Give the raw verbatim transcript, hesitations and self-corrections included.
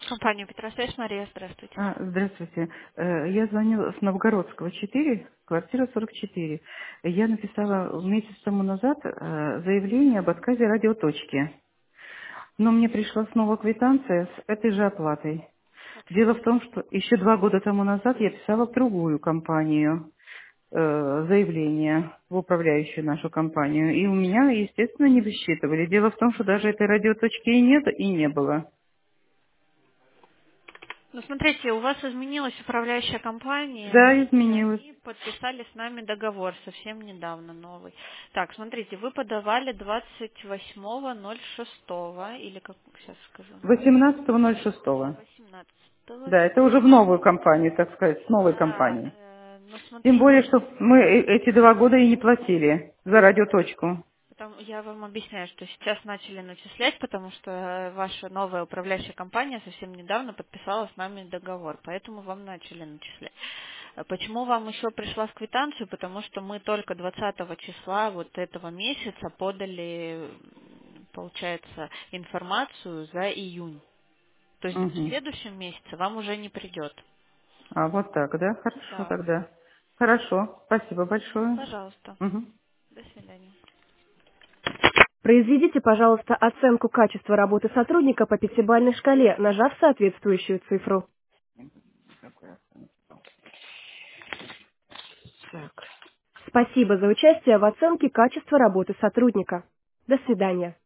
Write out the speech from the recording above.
Компания Петросвязь, Мария, здравствуйте. А, здравствуйте. Э, Я звоню с Новгородского четыре, квартира сорок четыре. Я написала месяц тому назад э, заявление об отказе радиоточки. Но мне пришла снова квитанция с этой же оплатой. Так, Дело сейчас. в том, что еще два года тому назад я писала в другую компанию э, заявление, в управляющую нашу компанию. И у меня, естественно, не высчитывали. Дело в том, что даже этой радиоточки и нет, и не было. Ну, смотрите, у вас изменилась управляющая компания, Да, и изменилось. они подписали с нами договор совсем недавно новый. Так, смотрите, вы подавали двадцать восьмого ноль шестого, или как сейчас скажу, восемнадцатого ноль шестого. восемнадцатого. Да, это уже в новую компанию, так сказать, с новой Да, компанией. э, но Тем более, смотрите, что мы э- эти два года и не платили за радиоточку. Потому- я вам объясняю, что сейчас начали начислять, потому что э, ваша новая управляющая компания совсем недавно подписала с нами договор, поэтому вам начали начислять. А почему вам еще пришла в квитанцию? Потому что мы только двадцатого числа вот этого месяца подали, м, получается, информацию за июнь. То есть в Мгм. следующем месяце вам уже не придет. А вот так, да? Хорошо Да. тогда. Хорошо. Спасибо Мгм. большое. Пожалуйста. Мгм. До свидания. Произведите, пожалуйста, оценку качества работы сотрудника по пятибалльной шкале, нажав соответствующую цифру. Так. Спасибо за участие в оценке качества работы сотрудника. До свидания.